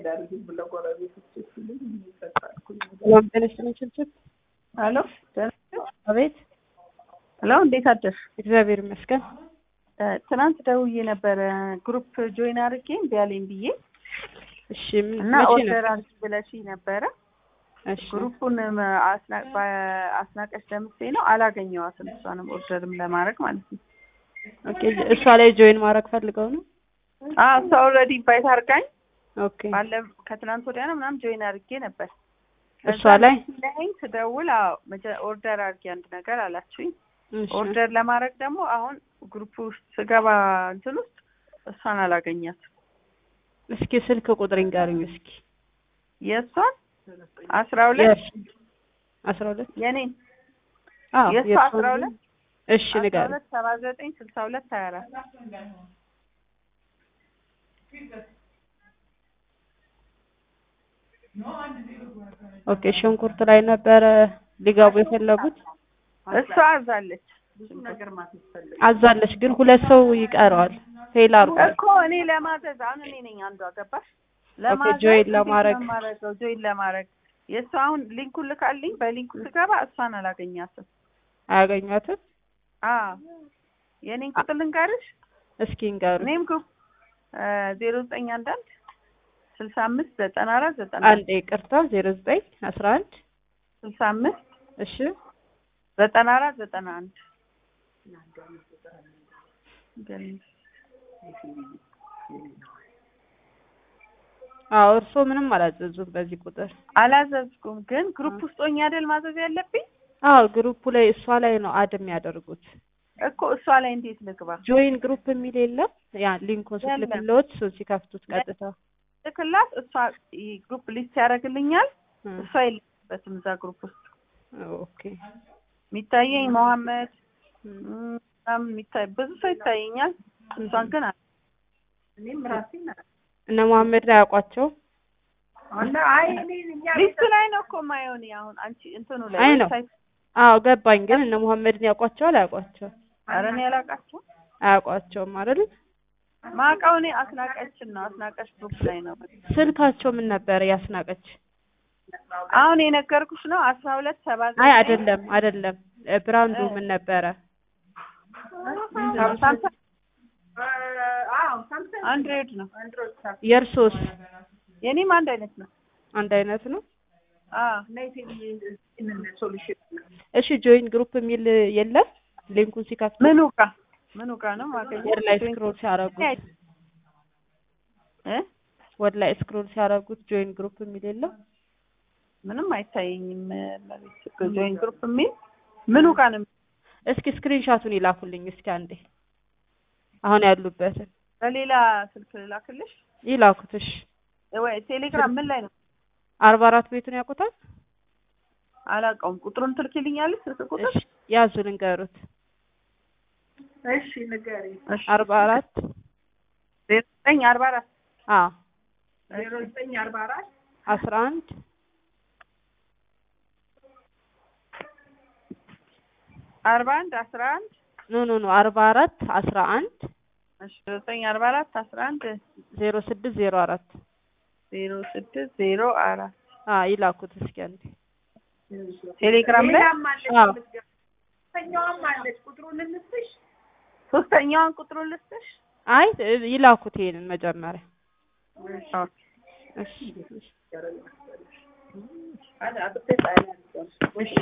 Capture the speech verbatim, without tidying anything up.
ያርግኝ ብለው ጎረቤቶች ሲሉኝ ይፈታልኩኝ ወንበለሽንችልች አሎ አቤት አሎ እንዴት አደርሽ እግዚአብሔር ይመስገን ትናንት ደውዬ ነበር ግሩፕ ጆይን አድርጌ ቢያለኝ ብዬ እሺ እና ኦርደር አድርጌ ብለሽኝ ነበር እሺ ግሩፑን አስናቅ አስናቀሽ ደምሴ ነው አላገኘዋትም እሷንም ኦርደርም ለማድረግ ማለት ነው ኦኬ እሷ ላይ ጆይን ማድረግ ፈልገው ነው አዎ እሷ ኦልሬዲ ኢንቫይት አድርጋኝ ኦኬ ባለ ከትናንት ወዲያ ነው ምናምን ጆይን አድርጌ ነበር እሷ ላይ ለኝ ትደውል አዎ ኦርደር አድርጌ አንድ ነገር አላችሁኝ ኦርደር ለማድረግ ደግሞ አሁን ግሩፕ ውስጥ ስገባ እንትን ውስጥ እሷን አላገኛት እስኪ ስልክ ቁጥሪን ጋርኝ እስኪ የሷን አስራ ሁለት አስራ ሁለት የኔ አዎ የሷ አስራ ሁለት እሺ ንገር አስራ ሁለት ሰባ ዘጠኝ ስልሳ ሁለት ሀያ አራት ኦኬ ሽንኩርት ላይ ነበር ሊጋቡ የፈለጉት እሷ አዛለች ነገር ማትፈልግ አዛለች ግን ሁለት ሰው ይቀራል ፌል አርጓል እኮ እኔ ለማዘዝ አሁን እኔ ነኝ አንዷ ገባሽ ለማዘዝ ጆይን ለማድረግ ጆይን ለማድረግ የሷ አሁን ሊንኩን ልካልኝ በሊንኩ ስገባ እሷን አላገኛትም አያገኛትም አዎ የኔን ቁጥር ልንገርሽ እስኪ እንገሩ እኔም ግሩፕ ዜሮ ዘጠኝ አንድ አንድ ስልሳ አምስት ዘጠና አራት ዘጠና አንድ ይቅርታ ዜሮ ዘጠኝ አስራ አንድ ስልሳ አምስት እሺ ዘጠና አራት ዘጠና አንድ አዎ እርሶ ምንም አላዘዙም በዚህ ቁጥር አላዘዝኩም ግን ግሩፕ ውስጥ ሆኜ አይደል ማዘዝ ያለብኝ አዎ ግሩፑ ላይ እሷ ላይ ነው አድም ያደርጉት እኮ እሷ ላይ እንዴት ልግባ ጆይን ግሩፕ የሚል የለም ያ ሊንኩን ስትልክሎት ሲከፍቱት ቀጥታ ትክክላት እሷ ግሩፕ ሊስት ያደርግልኛል እሷ የለበትም እዛ ግሩፕ ውስጥ ኦኬ ሚታየኝ መሐመድ አም ሚታይ ብዙ ሰው ይታየኛል እሷን ግን እኔም ራሴ ነኝ እነ መሐመድ ላይ አቋቸው አና አይ እኔ ሊስት ላይ ነው እኮ ማየውን አሁን አንቺ እንትኑ ላይ አይ ነው አዎ ገባኝ ግን እነ መሐመድን ያቋቸው አላቋቸው አረ እኔ አላቃቸው አያቋቸውም አይደል ማቃው እኔ አስናቀችና አስናቀች ግሩፕ ላይ ነው ስልካቸው ምን ነበር ያስናቀች አሁን የነገርኩሽ ነው አስራ ሁለት ሰባ ዘጠኝ አይ አይደለም አይደለም ብራንዱ ምን ነበረ ሳምሰንግ አዎ ሳምሰንግ አንድሮይድ ነው የርሶስ የኔም አንድ አይነት ነው አንድ አይነት ነው አዎ ነይቴ ኢን ሶሉሽን እሺ ጆይን ግሩፕ የሚል የለም ሊንኩን ሲከፍቱ ምኑ ጋ ምኑ ጋ ነው ማገኘው ወደ ላይ ስክሮል ሲያረጉት እ ወደ ላይ ስክሮል ሲያረጉት ጆይን ግሩፕ የሚል የለም ምንም አይታየኝም ማለት ጆይን ግሩፕ የሚል ምኑ ጋ ነው እስኪ ስክሪንሻቱን ይላኩልኝ እስኪ አንዴ አሁን ያሉበት በሌላ ስልክ ላክልሽ ይላኩትሽ ወይ ቴሌግራም ምን ላይ ነው አርባ አራት ቤቱን ያውቁታል አላውቀውም ቁጥሩን ትልኪልኛለሽ ስልክ ቁጥር ያዙ ልንገሩት እሺ ንገሪ እሺ አርባ አራት ዜሮ ዘጠኝ አርባ አራት አዎ ዜሮ ዘጠኝ አርባ አራት አስራ አንድ አርባ አንድ አስራ አንድ ኖ ኖ ኖ አርባ አራት አስራ አንድ እሺ ዘጠኝ አርባ አራት አስራ አንድ ዜሮ ስድስት ዜሮ አራት ዜሮ ስድስት ዜሮ አራት አዎ ይላኩት እስኪ አንዴ ቴሌግራም ላይ አዎ ሶስተኛዋም አለች ቁጥሩን ልስጥሽ ሶስተኛዋን ቁጥሩን ልስጥሽ አይ ይላኩት ይሄንን መጀመሪያ እሺ እሺ አዳ አጥተሽ አይደል እሺ